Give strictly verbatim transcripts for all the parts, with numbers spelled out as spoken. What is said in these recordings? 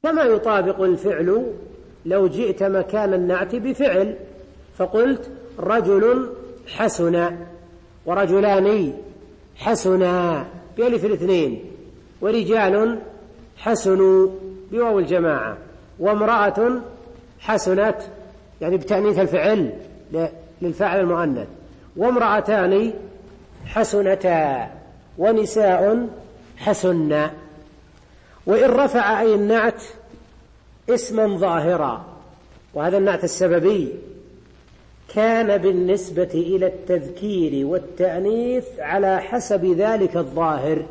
كما يطابق الفعل لو جئت مكان النعت بفعل فقلت رجل حسن ورجلان حسنا بألف الاثنين، ورجال حسنوا بواو الجماعة، وامرأة حسنت يعني بتأنيث الفعل للفاعل المؤنث، وامرأتان حسنتا، ونساء حسن. وإن رفع أي النعت اسما ظاهرا، وهذا النعت السببي، كان بالنسبة إلى التذكير والتأنيث على حسب ذلك الظاهر،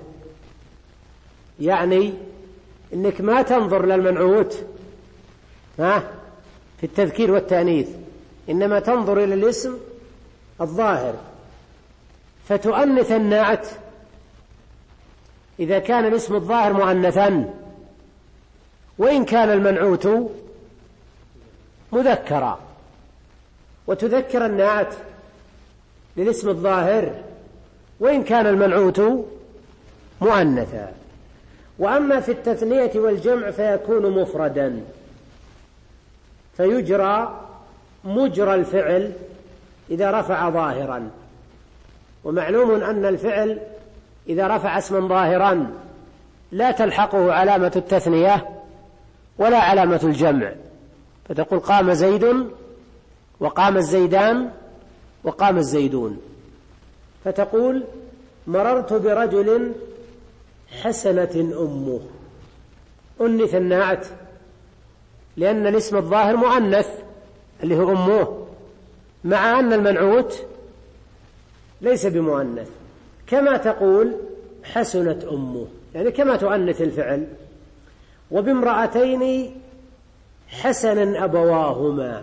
يعني إنك ما تنظر للمنعوت ها في التذكير والتأنيث، إنما تنظر إلى الاسم الظاهر، فتؤنث النعت إذا كان الاسم الظاهر مؤنثا، وإن كان المنعوت مذكرا، وتذكر النعت للاسم الظاهر وإن كان المنعوت مؤنثا. وأما في التثنية والجمع فيكون مفردا، فيجرى مجرى الفعل إذا رفع ظاهرا، ومعلوم أن الفعل إذا رفع اسما ظاهرا لا تلحقه علامة التثنية ولا علامة الجمع، فتقول قام زيد وقام الزيدان وقام الزيدون، فتقول مررت برجل حسنة أمه، أنث النعت لأن الاسم الظاهر مؤنث اللي هو أمه، مع أن المنعوت ليس بمؤنث. كما تقول حسنت أمه، يعني كما تؤنث الفعل. وبامرأتين حسنا أبواهما،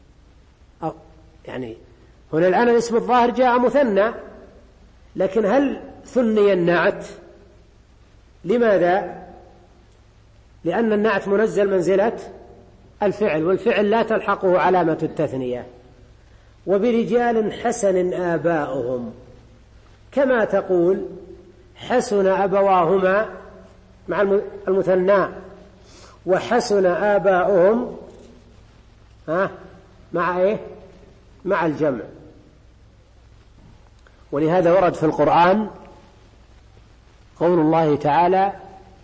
يعني هنا الآن الاسم الظاهر جاء مثنى، لكن هل ثني النعت؟ لماذا؟ لأن النعت منزل منزلة الفعل، والفعل لا تلحقه علامة التثنية. وبرجال حسن آباؤهم، كما تقول حسن أبواهما مع المثنى، وحسن آباؤهم ها مع إيه؟ مع الجمع. ولهذا ورد في القرآن قول الله تعالى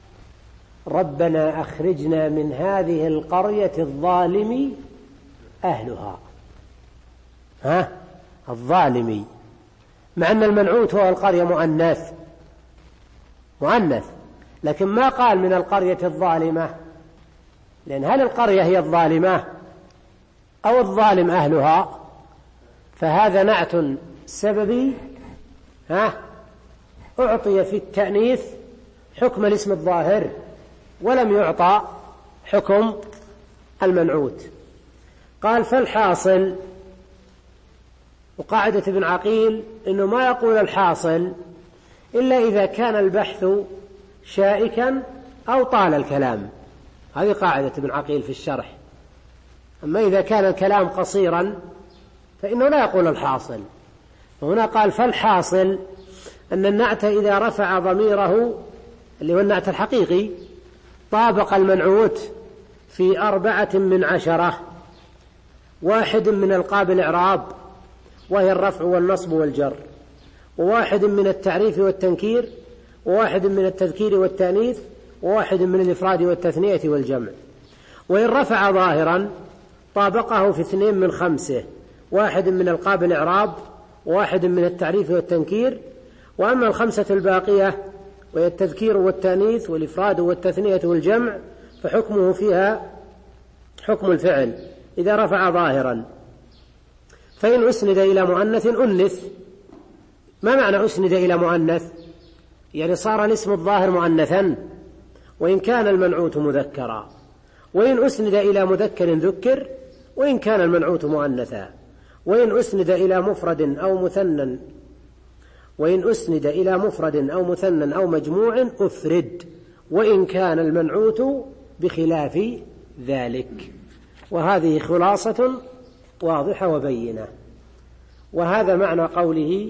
ربنا أخرجنا من هذه القرية الظالم أهلها، ها الظالمي، مع أن المنعوت هو القرية مؤنث مؤنث، لكن ما قال من القرية الظالمة، لأن هل القرية هي الظالمة أو الظالم أهلها؟ فهذا نعت سببي ها أعطي في التأنيث حكم الاسم الظاهر ولم يعطى حكم المنعوت. قال فالحاصل، وقاعدة ابن عقيل إنه ما يقول الحاصل إلا إذا كان البحث شائكا أو طال الكلام، هذه قاعدة ابن عقيل في الشرح. أما إذا كان الكلام قصيرا فإنه لا يقول الحاصل. وهنا قال فالحاصل أن النعت إذا رفع ضميره اللي هو النعت الحقيقي طابق المنعوت في أربعة من عشرة، واحد من القاب الإعراب وهي الرفع والنصب والجر، وواحد من التعريف والتنكير، وواحد من التذكير والتأنيث، وواحد من الإفراد والتثنية والجمع. وإن رفع ظاهرا طابقه في اثنين من خمسة، واحد من القاب الإعراب وواحد من التعريف والتنكير. وأما الخمسة الباقية وهي التذكير والتأنيث والإفراد والتثنية والجمع فحكمه فيها حكم الفعل إذا رفع ظاهرا. فإن أسند إلى مؤنث أنث. ما معنى أسند إلى مؤنث؟ يعني صار الاسم الظاهر مؤنثا وإن كان المنعوت مذكرا. وإن أسند إلى مذكر ذكر وإن كان المنعوت مؤنثا. وإن أسند إلى مفرد أو مثنى وإن أسند إلى مفرد أو مثنى أو مجموع أفرد وإن كان المنعوت بخلاف ذلك. وهذه خلاصة واضحة وبينة. وهذا معنى قوله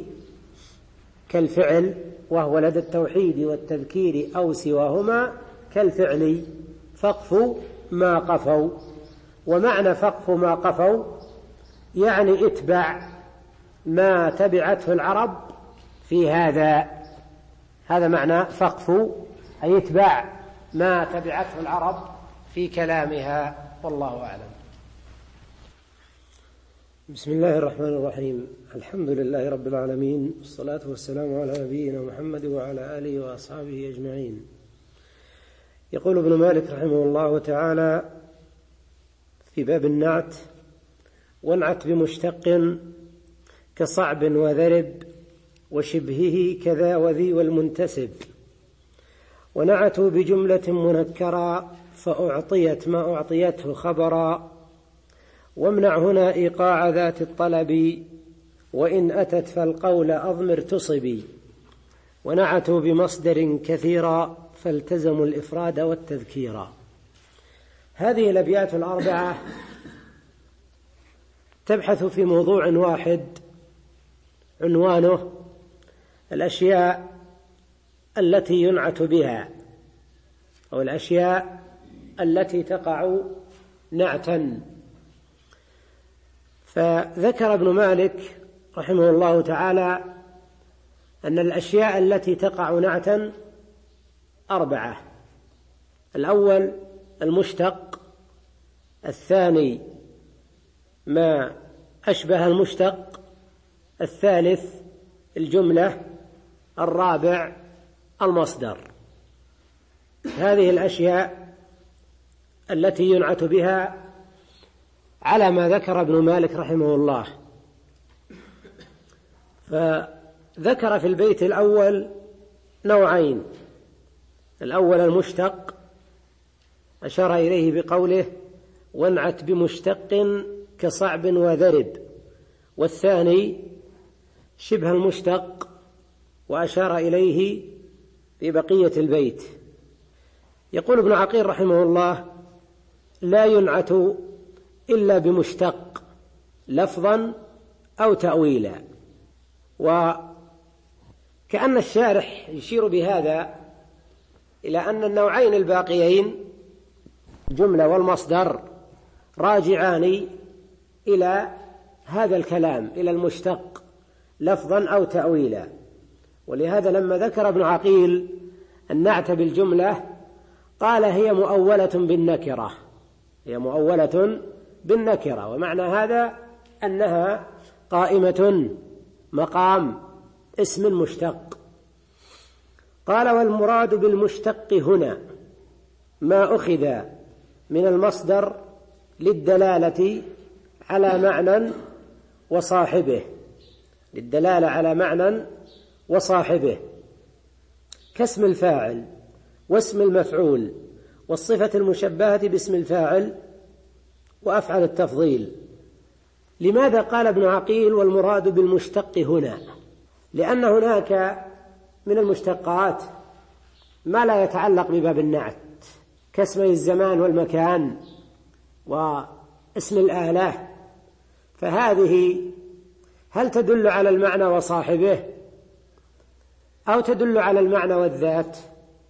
كالفعل، وهو لدى التوحيد والتذكير أو سواهما كالفعل فقفوا ما قفوا. ومعنى فقفوا ما قفوا يعني اتبع ما تبعته العرب في هذا. هذا معنى فقفوا، أي اتبع ما تبعته العرب في كلامها. والله أعلم. بسم الله الرحمن الرحيم. الحمد لله رب العالمين، والصلاة والسلام على نبينا محمد وعلى آله وأصحابه أجمعين. يقول ابن مالك رحمه الله تعالى في باب النعت: وانعت بمشتق كصعب وذرب وشبهه كذا وذي والمنتسب، ونعتوا بجملة منكرا فأعطيت ما أعطيته خبرا، وامنع هنا إيقاع ذات الطلب وإن أتت فالقول أضمر تصبي، ونعتوا بمصدر كثيرا فالتزموا الإفراد والتذكيرا. هذه الأبيات الأربعة تبحث في موضوع واحد عنوانه الأشياء التي ينعت بها، أو الأشياء التي تقع نعتا. فذكر ابن مالك رحمه الله تعالى أن الأشياء التي تقع نعتا أربعة: الأول المشتق، الثاني ما أشبه المشتق، الثالث الجملة، الرابع المصدر. هذه الأشياء التي ينعت بها على ما ذكر ابن مالك رحمه الله. فذكر في البيت الأول نوعين: الأول المشتق أشار إليه بقوله وانعت بمشتق كصعب وذرب، والثاني شبه المشتق وأشار إليه في بقية البيت. يقول ابن عقيل رحمه الله: لا ينعت إلا بمشتق لفظا أو تأويلا. وكأن الشارح يشير بهذا إلى أن النوعين الباقيين جملة والمصدر راجعان إلى هذا الكلام، إلى المشتق لفظا أو تأويلا. ولهذا لما ذكر ابن عقيل النعت بالجملة قال هي مؤولة بالنكرة، هي مؤولة بالنكرة، ومعنى هذا أنها قائمة مقام اسم مشتق. قال: والمراد بالمشتق هنا ما أخذ من المصدر للدلالة على معنى وصاحبه، للدلالة على معنى وصاحبه، كاسم الفاعل واسم المفعول والصفة المشبهة باسم الفاعل وأفعل التفضيل. لماذا قال ابن عقيل والمراد بالمشتق هنا؟ لأن هناك من المشتقات ما لا يتعلق بباب النعت، كاسمي الزمان والمكان واسم الآلة، فهذه هل تدل على المعنى وصاحبه أو تدل على المعنى والذات؟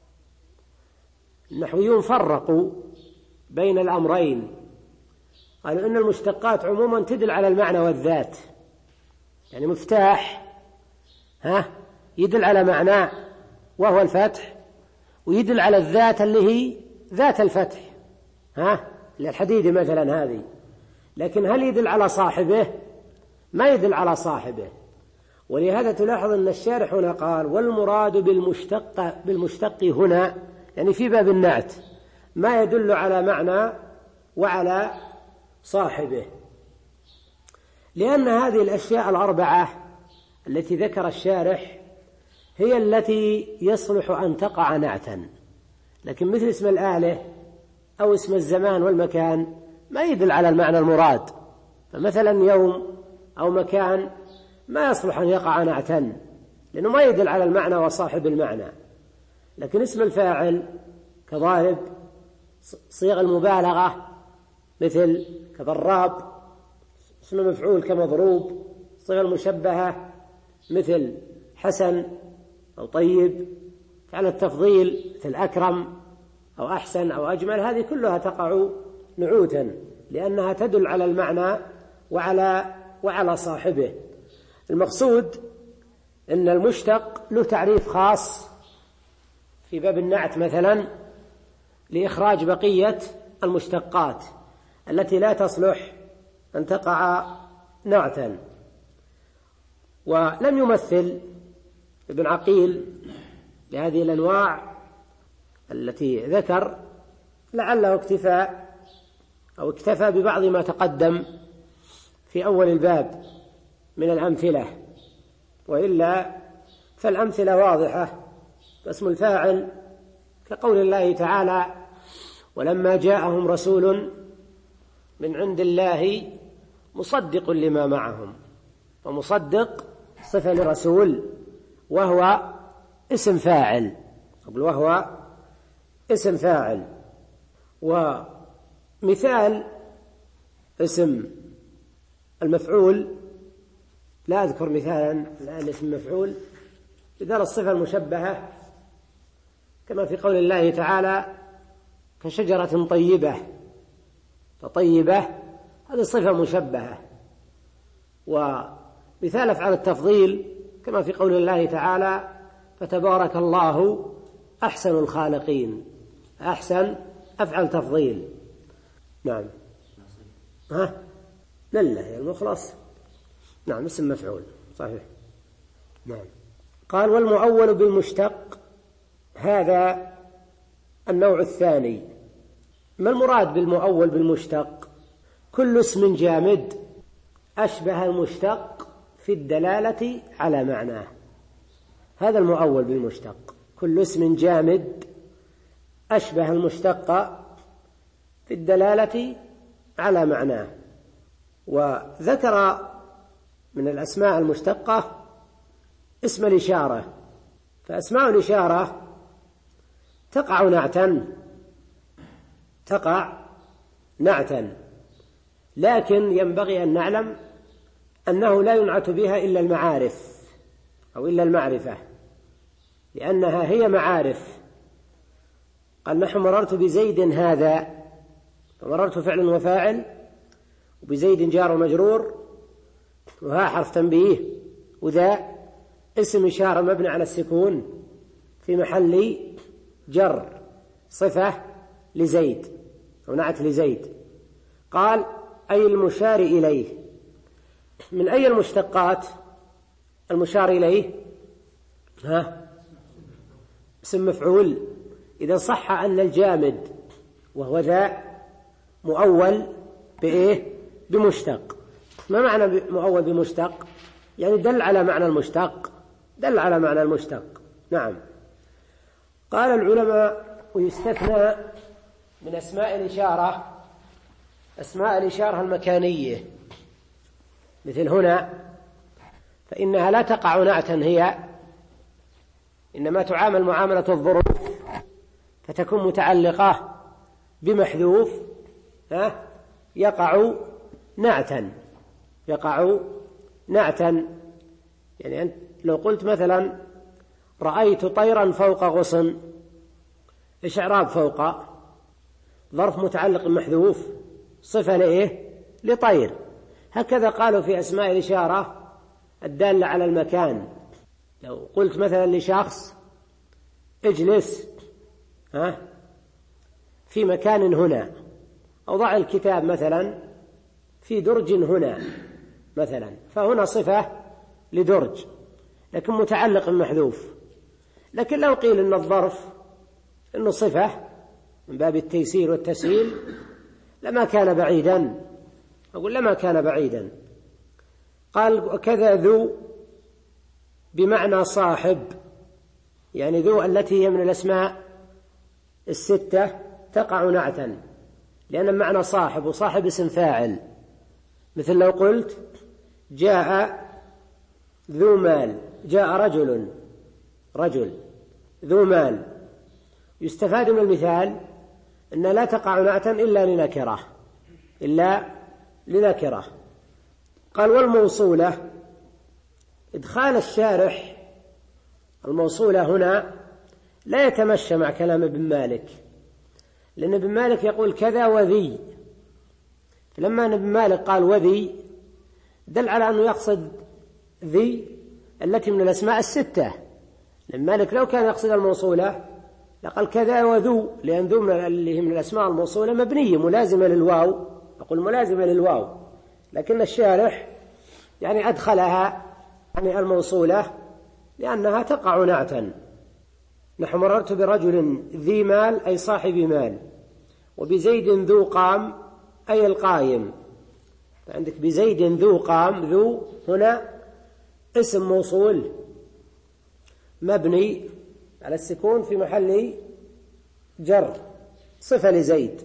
النحويون فرقوا بين الأمرين، قالوا إن المشتقات عموما تدل على المعنى والذات. يعني مفتاح ها يدل على معنى وهو الفتح، ويدل على الذات اللي هي ذات الفتح، ها الحديد مثلا هذه. لكن هل يدل على صاحبه؟ ما يدل على صاحبه. ولهذا تلاحظ أن الشارح هنا قال والمراد بالمشتق بالمشتق هنا، يعني في باب النعت، ما يدل على معنى وعلى صاحبه، لأن هذه الأشياء الأربعة التي ذكر الشارح هي التي يصلح أن تقع نعتا. لكن مثل اسم الآلة أو اسم الزمان والمكان ما يدل على المعنى المراد، فمثلا يوم أو مكان ما يصلح أن يقع نعتا لأنه ما يدل على المعنى وصاحب المعنى. لكن اسم الفاعل كضارب، صيغ المبالغة مثل كضراب، اسم المفعول كمضروب، صيغ المشبهة مثل حسن أو طيب، فعل التفضيل مثل أكرم أو أحسن أو أجمل، هذه كلها تقع نعوتا لأنها تدل على المعنى وعلى وعلى صاحبه. المقصود أن المشتق له تعريف خاص في باب النعت مثلا لإخراج بقية المشتقات التي لا تصلح أن تقع نعتا. ولم يمثل ابن عقيل لهذه الأنواع التي ذكر، لعله اكتفى أو اكتفى ببعض ما تقدم في أول الباب من الأمثلة، وإلا فالأمثلة واضحة. فاسم الفاعل كقول الله تعالى: ولما جاءهم رسول من عند الله مصدق لما معهم، ومصدق صفة لرسول وهو اسم فاعل، قبل وهو اسم فاعل. ومثال اسم المفعول، لا أذكر مثالا الآن اسم مفعول، بدل الصفة المشبهة كما في قول الله تعالى: كشجرة طيبة، فطيبة هذه صفة مشبهة. ومثال أفعال التفضيل كما في قول الله تعالى: فتبارك الله أحسن الخالقين، أحسن أفعل تفضيل. نعم. ها لله يا المخلص. نعم اسم مفعول صحيح. نعم. قال: والمؤول بالمشتق هذا النوع الثاني. ما المراد بالمؤول بالمشتق؟ كل اسم جامد أشبه المشتق في الدلالة على معناه، هذا المؤول بالمشتق. كل اسم جامد أشبه المشتق في الدلالة على معناه. وذكر من الأسماء المشتقة اسم الإشارة، فأسماء الإشارة تقع نعتا تقع نعتا لكن ينبغي أن نعلم أنه لا ينعت بها إلا المعارف أو إلا المعرفة، لأنها هي معارف. قال: نحن مررت بزيد هذا، فمررت فعل وفاعل، وبزيد جار ومجرور، وها حرف تنبيه، وذا اسم إشارة مبني على السكون في محل جر، صفة لزيد أو نعت لزيد. قال: أي المشار إليه. من أي المشتقات المشار إليه؟ ها اسم مفعول. إذا صح أن الجامد وهو ذا مؤول بإيه؟ بمشتق. ما معنى مؤول بمشتق؟ يعني دل على معنى المشتق، دل على معنى المشتق. نعم. قال العلماء: ويستثنى من أسماء الإشارة أسماء الإشارة المكانية، مثل هنا، فإنها لا تقع نعتا، هي إنما تعامل معاملة الظروف، فتكون متعلقة بمحذوف يقع نعتا يقع نعتا يعني أنت لو قلت مثلا: رأيت طيرا فوق غصن، إيش إعراب فوق؟ ظرف متعلق بمحذوف، صفة لإيه؟ لطير. هكذا قالوا في أسماء الإشارة الدالة على المكان. لو قلت مثلا لشخص: اجلس ها في مكان هنا، أو ضع الكتاب مثلا في درج هنا مثلا، فهنا صفة لدرج لكن متعلق بمحذوف. لكن لو قيل إن الظرف إنه صفة من باب التيسير والتسهيل لما كان بعيدا، أقول لما كان بعيدا. قال: وكذا ذو بمعنى صاحب، يعني ذو التي هي من الأسماء الستة تقع نعتا، لأن معنى صاحب، وصاحب اسم فاعل. مثل لو قلت: جاء ذو مال، جاء رجل رجل ذو مال. يستفاد من المثال أن لا تقع نعتا إلا لنكرة إلا لنكرة. قال: والموصولة. إدخال الشارح الموصولة هنا لا يتمشى مع كلام ابن مالك، لأن ابن مالك يقول كذا وذي، فلما ابن مالك قال وذي دل على أنه يقصد ذي التي من الأسماء الستة، لأن مالك لو كان يقصد الموصولة لقال كذا وذو، لأن ذو اللي هي من الأسماء الموصولة مبنية ملازمة للواو، أقول ملازمة للواو، لكن الشارح يعني أدخلها يعني الموصولة لأنها تقع نعتا. نحن مررت برجل ذي مال أي صاحب مال، وبزيد ذو قام أي القائم، فعندك بزيد ذو قام، ذو هنا اسم موصول مبني على السكون في محل جر صفة لزيد.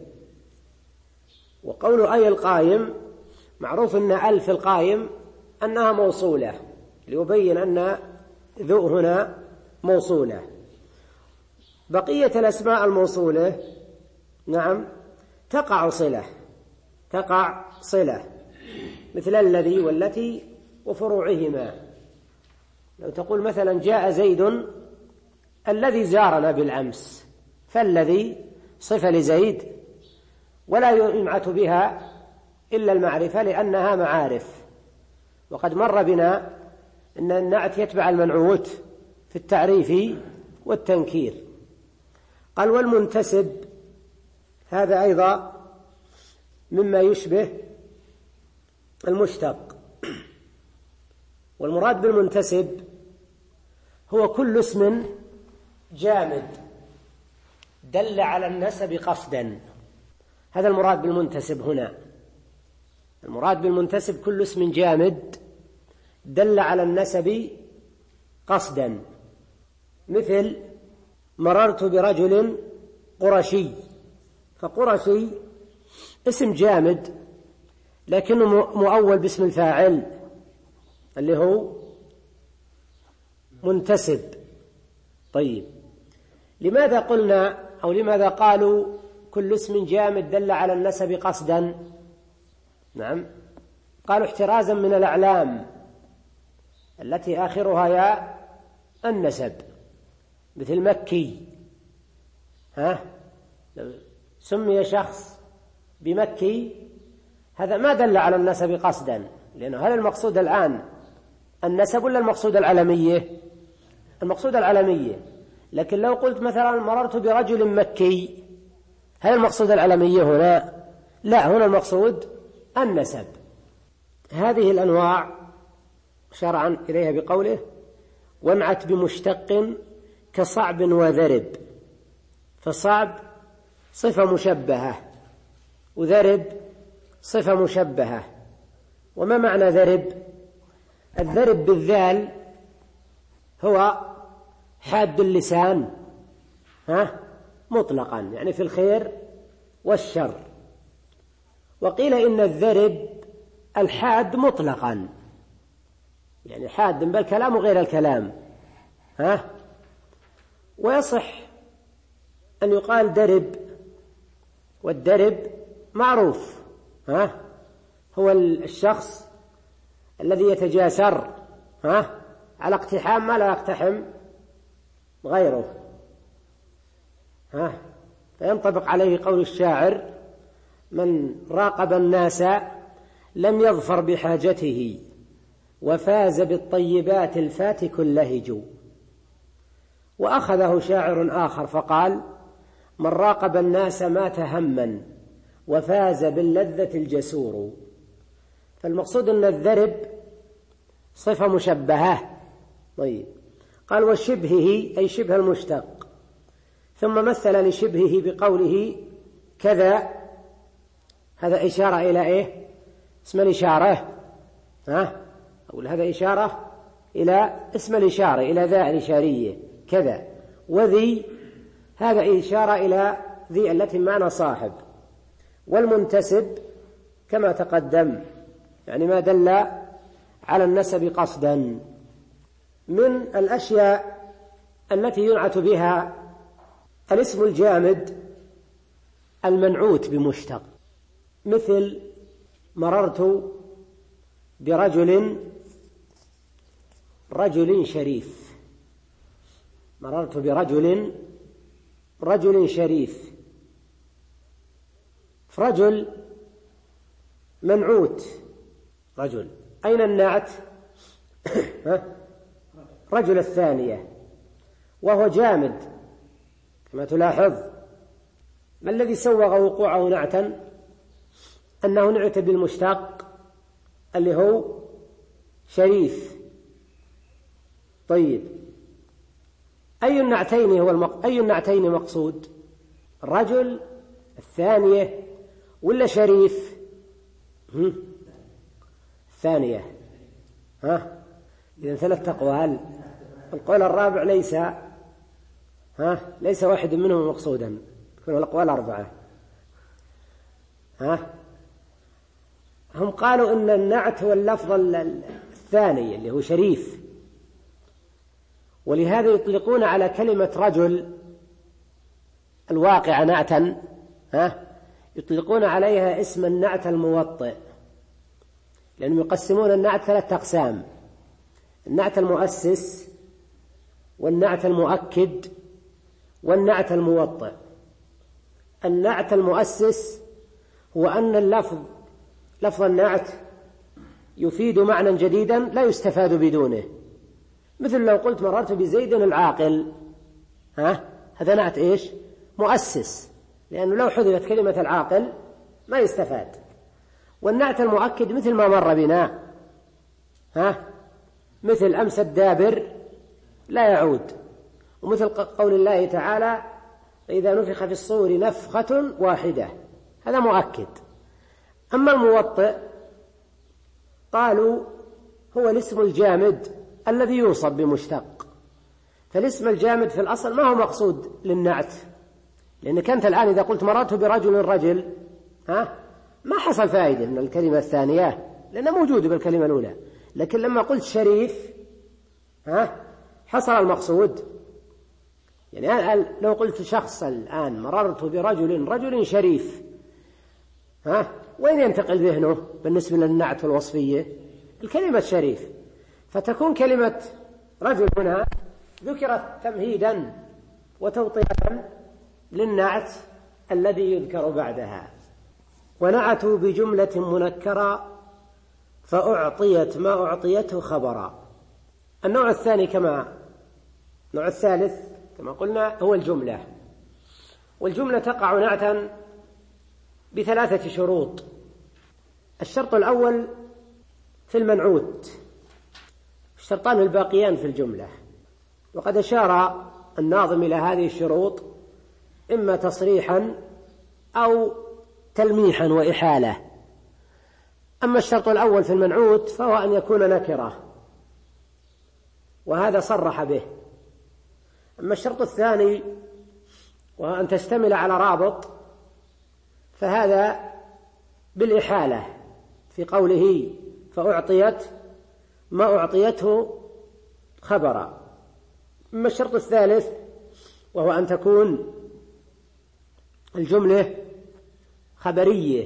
وقول أي القائم معروف أن ألف القائم أنها موصولة ليبين أن ذو هنا موصولة. بقية الأسماء الموصولة نعم تقع صلة، تقع صلة مثل الذي والتي وفروعهما. لو تقول مثلا جاء زيد الذي زارنا بالأمس، فالذي صفة لزيد ولا ينعت بها إلا المعرفة لأنها معارف، وقد مر بنا أن النعت يتبع المنعوت في التعريف والتنكير. قال والمنتسب هذا أيضا مما يشبه المشتق، والمراد بالمنتسب هو كل اسم جامد دل على النسب قصدا، هذا المراد بالمنتسب هنا. المراد بالمنتسب كل اسم جامد دل على النسب قصدا، مثل مررت برجل قرشي، فقرشي اسم جامد لكنه مؤول باسم الفاعل اللي هو منتسب. طيب لماذا قلنا أو لماذا قالوا كل اسم جامد دل على النسب قصدا؟ نعم قالوا احترازا من الأعلام التي آخرها يا النسب، مثل مكي، ها سمي شخص بمكي هذا ما دل على النسب قصدا، لأنه هل المقصود الآن النسب ولا المقصود العلمية؟ المقصود العلمية. لكن لو قلت مثلا مررت برجل مكي، هل المقصود العلمية هنا؟ لا، هنا المقصود النسب. هذه الأنواع شرعا إليها بقوله وانعت بمشتق كصعب وذرب، فصعب صفة مشبهة وذرب صفة مشبهة. وما معنى ذرب؟ الذرب بالذال هو حاد اللسان ها مطلقا، يعني في الخير والشر. وقيل إن الذرب الحاد مطلقا، يعني حاد بالكلام وغير الكلام، ها ويصح أن يقال درب، والدرب معروف ها هو الشخص الذي يتجاسر ها على اقتحام ما لا يقتحم غيره، ها فينطبق عليه قول الشاعر من راقب الناس لم يظفر بحاجته وفاز بالطيبات الفاتك اللهج. وأخذه شاعر آخر فقال من راقب الناس مات هما وفاز باللذة الجسور. فالمقصود أن الذرب صفة مشبهة. طيب قال وشبهه أي شبه المشتق، ثم مثل لشبهه بقوله كذا، هذا إشارة إلى إيه؟ اسم الإشارة، ها أقول هذا إشارة إلى اسم الإشارة، إلى ذا الإشارية كذا. وذي هذا إشارة إلى ذي التي معنى صاحب. والمنتسب كما تقدم يعني ما دل على النسب قصدا. من الأشياء التي ينعت بها الاسم الجامد المنعوت بمشتق، مثل مررت برجل رجل شريف، مررت برجل رجل شريف، رجل منعوت، رجل، أين النعت؟ رجل الثانية، وهو جامد كما تلاحظ. ما الذي سوغ وقوعه نعتا؟ أنه نعت بالمشتق اللي هو شريف. طيب، أي النعتين هو المق... أي النعتين مقصود؟ رجل الثانية ولا شريف؟ هم؟ الثانية. ها؟ إذن ثلاث أقوال. القول الرابع ليس ها ليس واحد منهم مقصودا، يكون الأقوال أربعة. ها؟ هم قالوا إن النعت هو اللفظ الثاني اللي هو شريف، ولهذا يطلقون على كلمة رجل الواقع نعتا، ها؟ يطلقون عليها اسم النعت الموطئ، لأنهم يقسمون النعت ثلاثة أقسام: النعت المؤسس، والنعت المؤكد، والنعت الموطئ. النعت المؤسس هو أن اللفظ لفظ النعت يفيد معنى جديدا لا يستفاد بدونه، مثل لو قلت مررت بزيد العاقل، ها؟ هذا نعت إيش؟ مؤسس، لأنه لو حذفت كلمة العاقل ما يستفاد. والنعت المؤكد مثل ما مر بنا، ها؟ مثل أمس الدابر لا يعود، ومثل قول الله تعالى: إذا نفخ في الصور نفخة واحدة، هذا مؤكد. أما الموطئ قالوا هو الاسم الجامد الذي يوصف بمشتق، فالاسم الجامد في الأصل ما هو مقصود للنعت، لأنك أنت الآن إذا قلت مررت برجل رجل، ها؟ ما حصل فائدة من الكلمة الثانية لأنه موجود بالكلمة الأولى، لكن لما قلت شريف، ها؟ حصل المقصود. يعني لو قلت شخص الآن مررت برجل رجل شريف، ها؟ وين ينتقل ذهنه بالنسبة للنعت الوصفية؟ الكلمة شريف، فتكون كلمة رجل هنا ذكرت تمهيدا وتوطئة للنعت الذي يذكر بعدها. ونعتوا بجملة منكرة فأعطيت ما أعطيته خبرا. النوع الثاني كما النوع الثالث كما قلنا هو الجملة، والجملة تقع نعتا بثلاثة شروط. الشرط الأول في المنعوت، الشرطان الباقيان في الجملة، وقد أشار الناظم إلى هذه الشروط إما تصريحا أو تلميحا وإحالة. أما الشرط الأول في المنعوت فهو أن يكون نكرة، وهذا صرح به. أما الشرط الثاني وهو أن تشتمل على رابط، فهذا بالإحالة في قوله فأعطيت ما أعطيته خبرا. أما الشرط الثالث وهو أن تكون الجملة خبرية،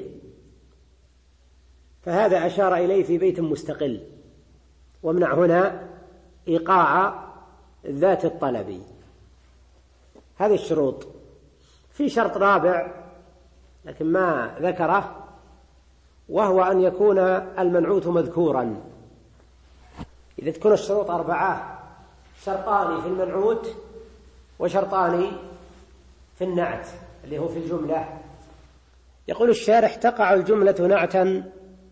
فهذا أشار إليه في بيت مستقل، ومنع هنا إيقاع ذات الطلب. هذه الشروط. في شرط رابع لكن ما ذكره، وهو أن يكون المنعوت مذكورا. إذا تكون الشروط أربعة: شرطان في المنعوت وشرطان في النعت اللي هو في الجملة. يقول الشارح: تقع الجملة نعتا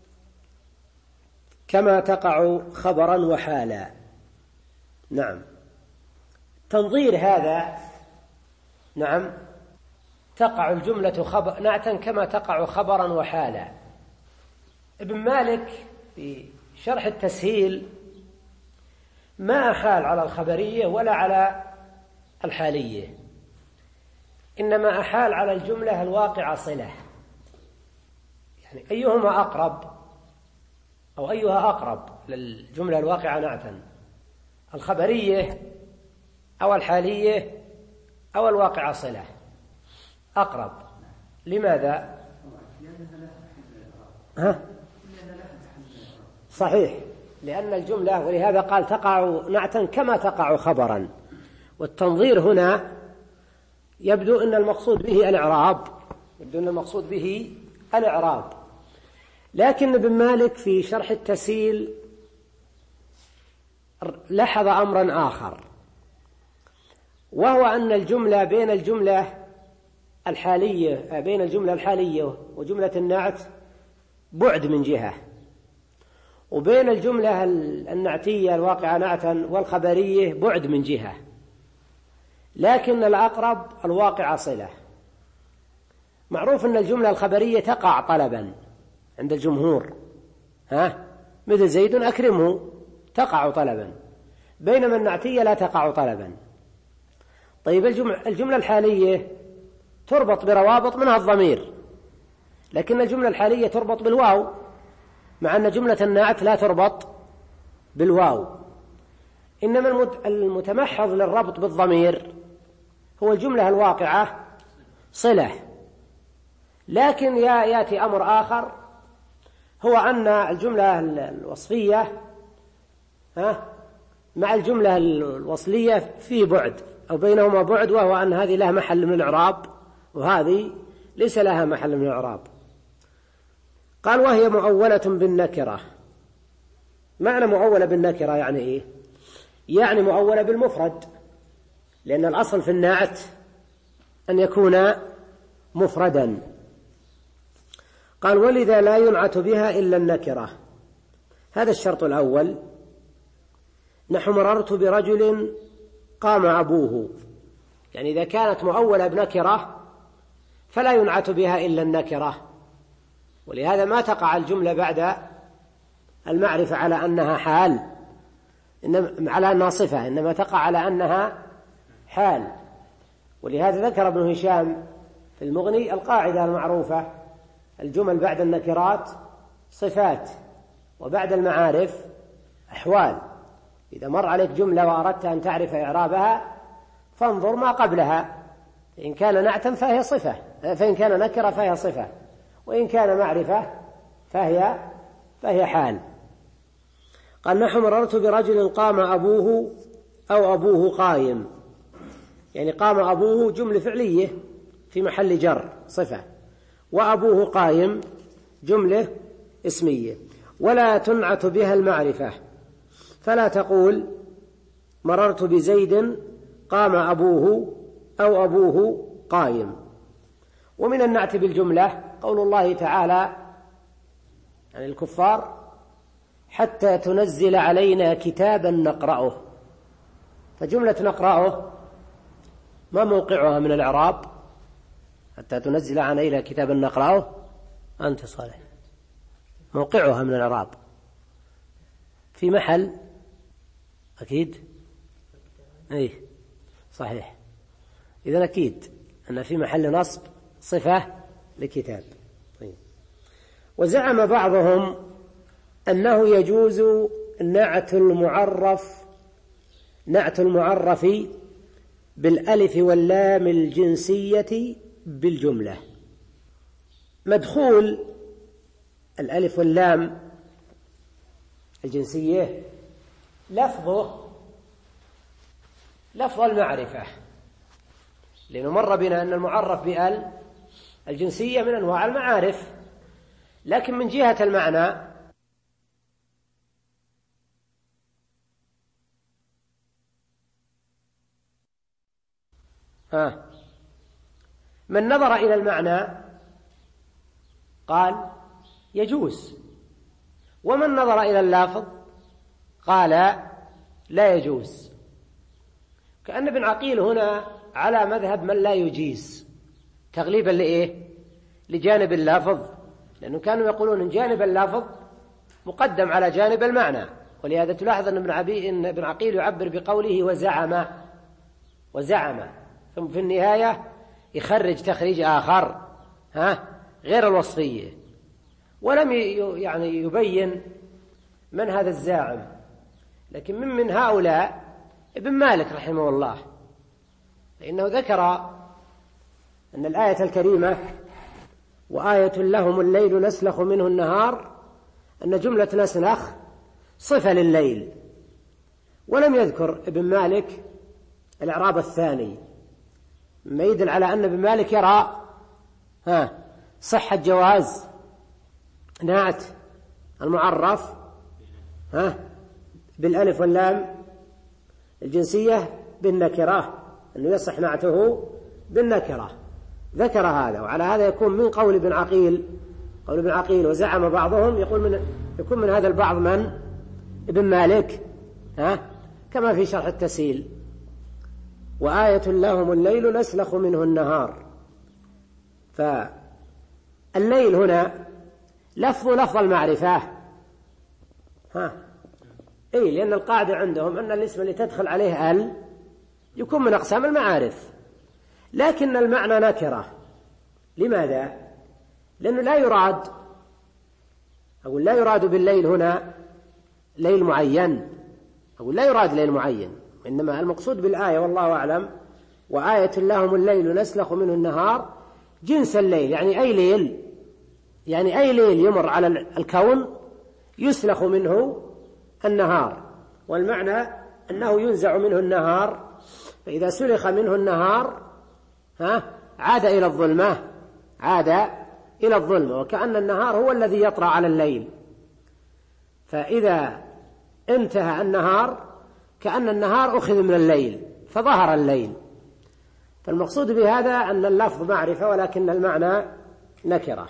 كما تقع خبرا وحالا. نعم، تنظير هذا، نعم، تقع الجملة خبر نعتا كما تقع خبرا وحالا. ابن مالك في شرح التسهيل ما أحال على الخبرية ولا على الحالية، إنما أحال على الجملة الواقعة صلة، يعني أيهما أقرب أو أيها أقرب للجملة الواقعة نعتا، الخبرية أو الحالية أو الواقعة صلة أقرب. لماذا؟ ها؟ صحيح، لأن الجملة، ولهذا قال تقع نعتا كما تقع خبرا. والتنظير هنا يبدو أن المقصود به الإعراب، يبدو أن المقصود به الإعراب. لكن ابن مالك في شرح التسهيل لاحظ أمرا آخر، وهو أن الجملة بين الجملة الحالية بين الجملة الحالية وجملة النعت بعد من جهة، وبين الجملة النعتية الواقعة نعتا والخبرية بعد من جهة، لكن الأقرب الواقع صلة. معروف أن الجملة الخبرية تقع طلبا عند الجمهور، ها مثل زيد أكرمه تقع طلبا، بينما النعتية لا تقع طلبا. طيب الجملة الحالية تربط بروابط منها الضمير، لكن الجملة الحالية تربط بالواو، مع أن جملة النعت لا تربط بالواو. إنما المتمحض للربط بالضمير هو الجملة الواقعة صلة. لكن يأتي أمر آخر، هو أن الجملة الوصفية ها مع الجملة الوصلية في بعد أو بينهما بعد، وهو أن هذه لها محل من الإعراب وهذه ليس لها محل من الإعراب. قال وهي مؤولة بالنكرة. معنى مؤولة بالنكرة يعني إيه؟ يعني مؤولة بالمفرد، لأن الأصل في النعت أن يكون مفردا. قال ولذا لا ينعت بها إلا النكرة. هذا الشرط الأول. نحو مررت برجل قام أبوه، يعني إذا كانت مؤولة بنكرة فلا ينعت بها إلا النكرة، ولهذا ما تقع الجملة بعد المعرفة على أنها حال، إنما على أنها صفة، إنما تقع على أنها حال. ولهذا ذكر ابن هشام في المغني القاعدة المعروفة: الجمل بعد النكرات صفات، وبعد المعارف أحوال. إذا مر عليك جملة وأردت أن تعرف إعرابها فانظر ما قبلها، إن كان نعتا فهي صفة، فإن كان نكرة فهي صفة، وإن كان معرفة فهي فهي حال. قال نحو مررت برجل قام أبوه أو أبوه قائم، يعني قام أبوه جملة فعلية في محل جر صفة، وأبوه قائم جملة اسمية. ولا تنعت بها المعرفة، فلا تقول مررت بزيد قام أبوه أو أبوه قائم. ومن النعت بالجملة قول الله تعالى عن الكفار: حتى تنزل علينا كتابا نقرأه. فجملة نقرأه ما موقعها من الإعراب؟ حتى تنزل علينا كتابا نقرأه، أنت صالح، موقعها من الإعراب في محل أكيد أي صحيح. إذن أكيد أن في محل نصب صفة لكتاب. طيب. وزعم بعضهم أنه يجوز نعت المعرف نعت المعرف بالألف واللام الجنسية بالجملة. مدخول الألف واللام الجنسية لفظه لفظ المعرفة، لأنه مر بنا أن المعرف بأل الجنسية من أنواع المعارف، لكن من جهة المعنى ها من نظر إلى المعنى قال يجوز، ومن نظر إلى اللفظ قال لا يجوز. كأن ابن عقيل هنا على مذهب من لا يجيز، تغليبا لإيه؟ لجانب اللفظ، لأنه كانوا يقولون إن جانب اللفظ مقدم على جانب المعنى. ولهذا تلاحظ أن ابن, عبي إن ابن عقيل يعبر بقوله وزعم وزعم ثم في النهاية يخرج تخريج آخر ها غير الوصفية، ولم يعني يبين من هذا الزاعم. لكن من من هؤلاء ابن مالك رحمه الله، فإنه ذكر أن الآية الكريمة وآية لهم الليل نسلخ منه النهار، أن جملة نسلخ صفة لليل، ولم يذكر ابن مالك الإعراب الثاني، ما يدل على أن ابن مالك يرى ها صحة جواز نعت المعرف ها بالألف واللام الجنسية بالنكرة، أنه يصح نعته بالنكرة، ذكر هذا. وعلى هذا يكون من قول ابن عقيل، قول ابن عقيل وزعم بعضهم يقول من يكون من هذا البعض من ابن مالك ها كما في شرح التسهيل. وآية لهم الليل نسلخ منه النهار. فالليل هنا لفظ لفظ المعرفة ها إيه، لأن القاعدة عندهم أن الاسم اللي تدخل عليه ال يكون من أقسام المعارف، لكن المعنى نكرة. لماذا؟ لأنه لا يراد أقول لا يراد بالليل هنا ليل معين، أقول لا يراد ليل معين، إنما المقصود بالآية والله أعلم وآية لهم الليل نسلخ منه النهار جنس الليل، يعني أي ليل، يعني أي ليل يمر على الكون يسلخ منه النهار. والمعنى أنه ينزع منه النهار، فإذا سلخ منه النهار ها عاد إلى الظلمة، عاد إلى الظلمة، وكأن النهار هو الذي يطرأ على الليل. فإذا انتهى النهار كأن النهار أخذ من الليل فظهر الليل. فالمقصود بهذا أن اللفظ معرفة ولكن المعنى نكرة.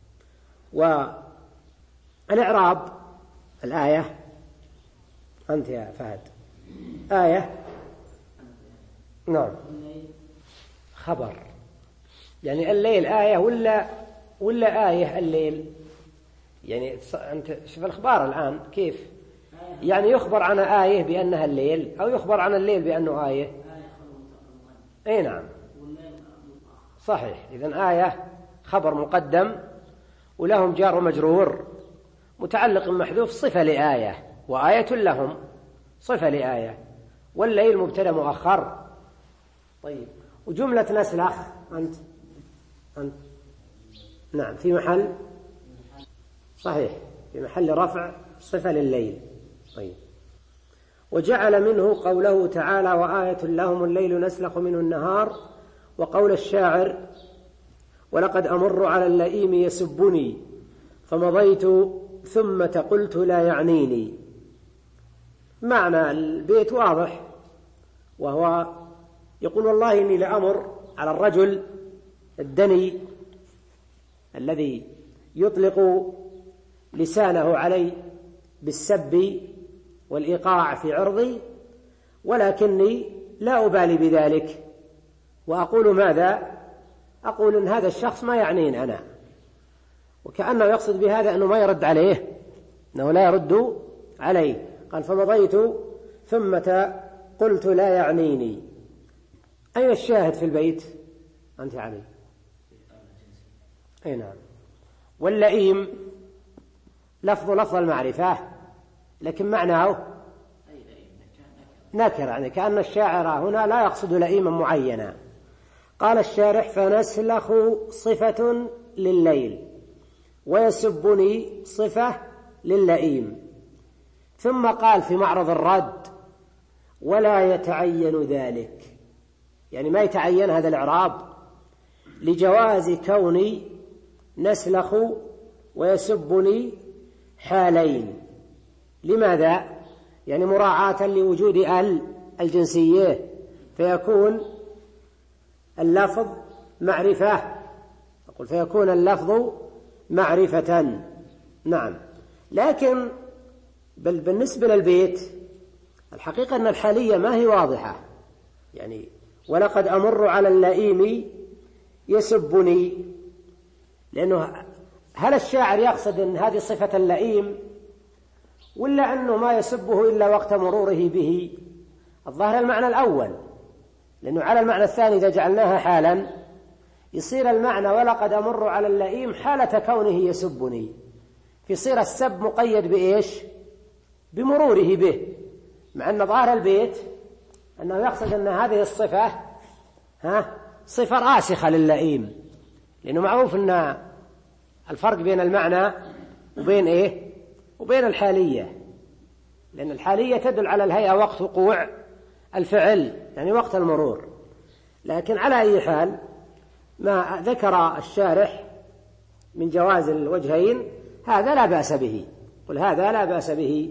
والإعراب الآية أنت يا فهد آية نعم خبر، يعني الليل آية ولا ولا آية الليل، يعني أنت شوف الأخبار الآن كيف، يعني يخبر عن آية بأنها الليل أو يخبر عن الليل بأنه آية. أي نعم صحيح. إذن آية خبر مقدم ولهم جار ومجرور متعلق محذوف صفة لآية، وآية لهم صفة لآية، والليل مبتدأ مؤخر. طيب وجملة نسلخ أنت أنت نعم في محل صحيح في محل رفع صفة لليل. طيب وجعل منه قوله تعالى وآية لهم الليل نسلخ منه النهار، وقول الشاعر ولقد أمر على اللئيم يسبني فمضيت ثم قلت لا يعنيني. معنى البيت واضح، وهو يقول والله إني لأمر على الرجل الدني الذي يطلق لسانه علي بالسب والإيقاع في عرضي، ولكني لا أبالي بذلك، وأقول ماذا؟ أقول إن هذا الشخص ما يعنين أنا، وكأنه يقصد بهذا أنه ما يرد عليه، أنه لا يرد عليه. قال فمضيت ثم قلت لا يعنيني. أين الشاهد في البيت؟ أنت علي أي نعم. واللئيم لفظ لفظ المعرفة لكن معناه نكر، يعني كأن الشاعر هنا لا يقصد لئيما معينا. قال الشارح فنسلخ صفة لليل ويسبني صفة للئيم. ثم قال في معرض الرد ولا يتعين ذلك، يعني ما يتعين هذا الإعراب لجواز كوني نسلخ ويسبني حالين. لماذا؟ يعني مراعاة لوجود ال الجنسية، فيكون اللفظ معرفة، أقول فيكون اللفظ معرفة نعم. لكن بل بالنسبة للبيت الحقيقة أن الحالية ما هي واضحة، يعني ولقد أمر على اللئيم يسبني، لأنه هل الشاعر يقصد أن هذه صفة اللئيم ولا أنه ما يسبه إلا وقت مروره به؟ الظاهر المعنى الأول، لأنه على المعنى الثاني إذا جعلناها حالا يصير المعنى ولقد أمر على اللئيم حالة كونه يسبني، فيصير السب مقيد بإيش؟ بمروره به، مع أن ظاهر البيت أنه يقصد أن هذه الصفة ها صفة راسخة للئيم، لأنه معروف أن الفرق بين المعنى وبين إيه؟ وبين الحالية، لأن الحالية تدل على الهيئة وقت وقوع الفعل، يعني وقت المرور. لكن على أي حال ما ذكر الشارح من جواز الوجهين هذا لا بأس به، قل هذا لا بأس به.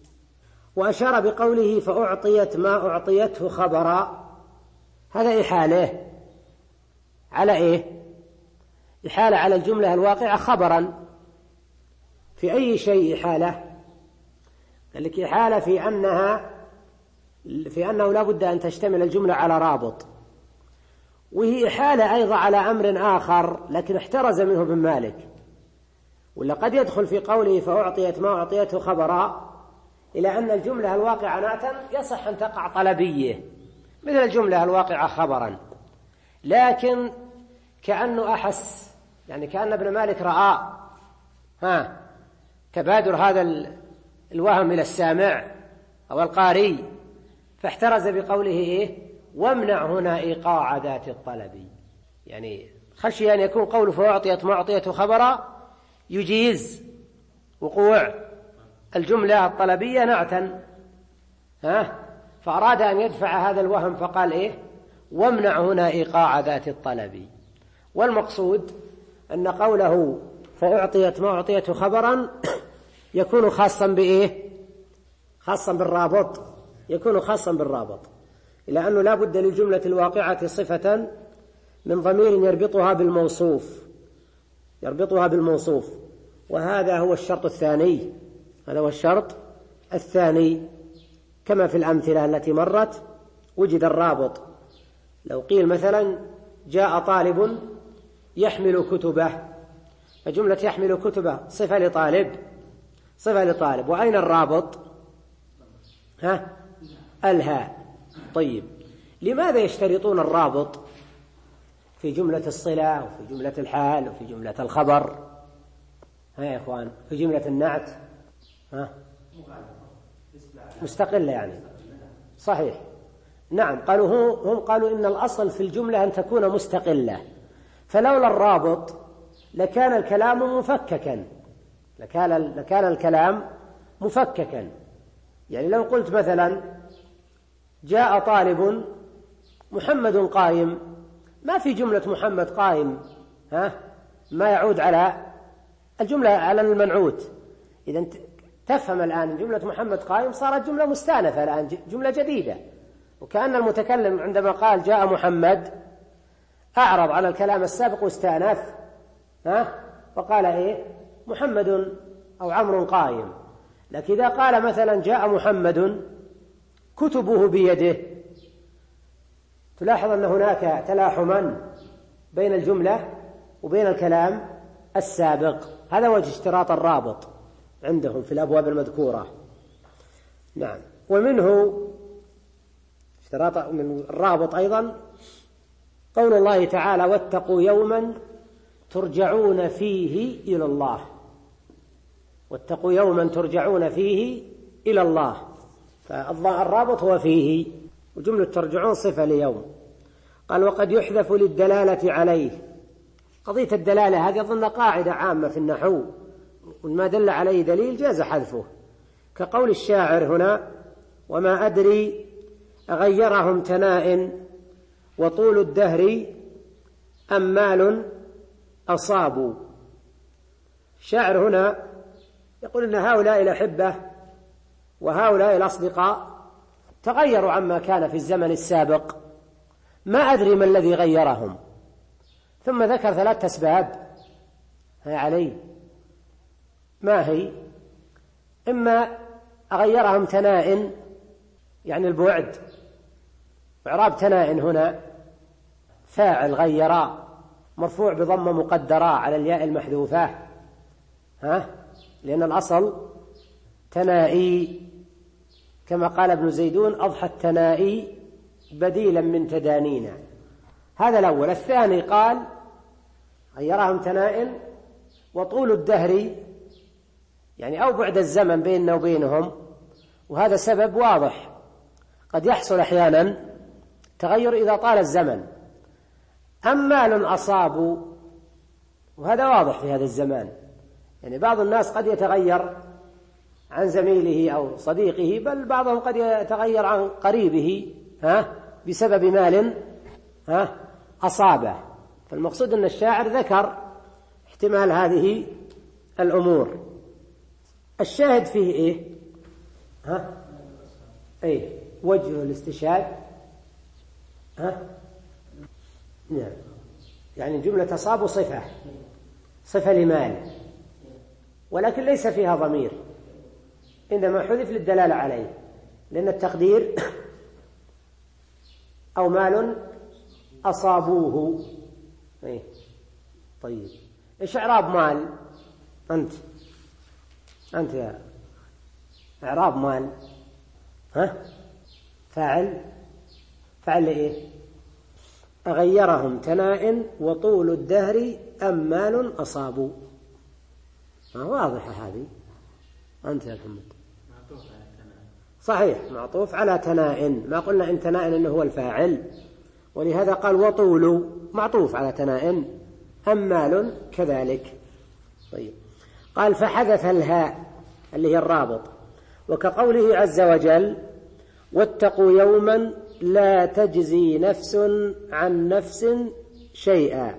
وأشار بقوله فأعطيت ما أعطيته خبرا، هذا إحالة على إيه؟ إحالة على الجملة الواقعة خبرا. في أي شيء إحالة؟ قال لك إحالة في أنها في أنه لا بد أن تشتمل الجملة على رابط، وهي إحالة أيضا على أمر آخر لكن احترز منه ابن مالك، ولا قد يدخل في قوله فأعطيت ما أعطيته خبرا إلى أن الجملة الواقعة نعتا يصح أن تقع طلبية مثل الجملة الواقعة خبرا، لكن كأنه أحس، يعني كأن ابن مالك رأى ها تبادر هذا الوهم إلى السامع أو القارئ، فاحترز بقوله إيه؟ وامنع هنا إيقاع ذات الطلب، يعني خشي أن يكون قوله فأعطيت ما أعطيته خبرا يجيز وقوع الجملة الطلبية نعتا، ها فأراد أن يدفع هذا الوهم فقال إيه؟ وامنع هنا إيقاع ذات الطلب. والمقصود أن قوله فأعطيت ما أعطيته خبرا يكون خاصا بإيه؟ خاصا بالرابط، يكون خاصا بالرابط، إلى أنه لا بد للجملة الواقعة صفة من ضمير يربطها بالموصوف يربطها بالموصوف وهذا هو الشرط الثاني هذا هو الشرط الثاني كما في الأمثلة التي مرت وجد الرابط. لو قيل مثلا جاء طالب يحمل كتبه، فجملة يحمل كتبه صفة لطالب صفة لطالب وأين الرابط؟ ها الهاء. طيب لماذا يشترطون الرابط في جملة الصلة وفي جملة الحال وفي جملة الخبر؟ ها يا إخوان في جملة النعت ها مستقلة يعني صحيح. نعم قالوا هم قالوا إن الأصل في الجملة أن تكون مستقلة، فلولا الرابط لكان الكلام مفككا لكان لكان الكلام مفككا. يعني لو قلت مثلا جاء طالب محمد قائم، ما في جملة محمد قائم ها ما يعود على الجملة على المنعوت. إذا تفهم الآن جملة محمد قائم صارت جملة مستأنفة الآن جملة جديدة، وكأن المتكلم عندما قال جاء محمد أعرض على الكلام السابق واستأنف ها وقال إيه محمد أو عمرو قائم. لكن إذا قال مثلا جاء محمد كتبه بيده تلاحظ أن هناك تلاحما بين الجملة وبين الكلام السابق. هذا وجه اشتراط الرابط عندهم في الأبواب المذكورة. نعم ومنه اشتراط من الرابط أيضا قول الله تعالى واتقوا يوما ترجعون فيه إلى الله واتقوا يوما ترجعون فيه إلى الله، فالرابط هو فيه وجملة ترجعون صفة ليوم. قال وقد يحذف للدلالة عليه. قضية الدلالة هذه أظن قاعدة عامة في النحو، وما دل عليه دليل جاز حذفه، كقول الشاعر هنا وما أدري أغيرهم تناء وطول الدهر أمال أصابوا. الشاعر هنا يقول إن هؤلاء الأحبة وهؤلاء الأصدقاء تغيروا عما كان في الزمن السابق، ما أدري ما الذي غيرهم، ثم ذكر ثلاث أسباب. هي علي ما هي؟ إما أغيرهم تناء يعني البعد، إعراب تناء هنا فاعل غيرا مرفوع بضمة مقدرة على الياء المحذوفة ها لأن الأصل تنائي كما قال ابن زيدون أضحى التنائي بديلا من تدانينا. هذا الأول. الثاني قال غيرهم تناء وطول الدهر يعني أو بعد الزمن بيننا وبينهم، وهذا سبب واضح قد يحصل أحيانا تغير إذا طال الزمن. أمال أصابوا وهذا واضح في هذا الزمان، يعني بعض الناس قد يتغير عن زميله أو صديقه، بل بعضهم قد يتغير عن قريبه ها بسبب مال ها أصابه. فالمقصود أن الشاعر ذكر احتمال هذه الأمور. الشاهد فيه إيه؟ ها؟ أي وجه الاستشهاد. ها؟ نعم، يعني جملة أصاب صفة صفة لمال، ولكن ليس فيها ضمير، إنما حذف للدلالة عليه، لأن التقدير أو مال أصابوه. أي طيب، إيش إعراب مال؟ أنت أنت يا إعراب مال. ها؟ فاعل فاعل إيه؟ أغيرهم تناء وطول الدهر أم مال أصابوا. ما واضحة هذه. أنت يا محمد. صحيح، معطوف على تناء، ما قلنا إن تناء إنه هو الفاعل، ولهذا قال وطول معطوف على تناء، أم مال كذلك. طيب، قال فحذف الهاء اللي هي الرابط، وكقوله عز وجل واتقوا يوما لا تجزي نفس عن نفس شيئا.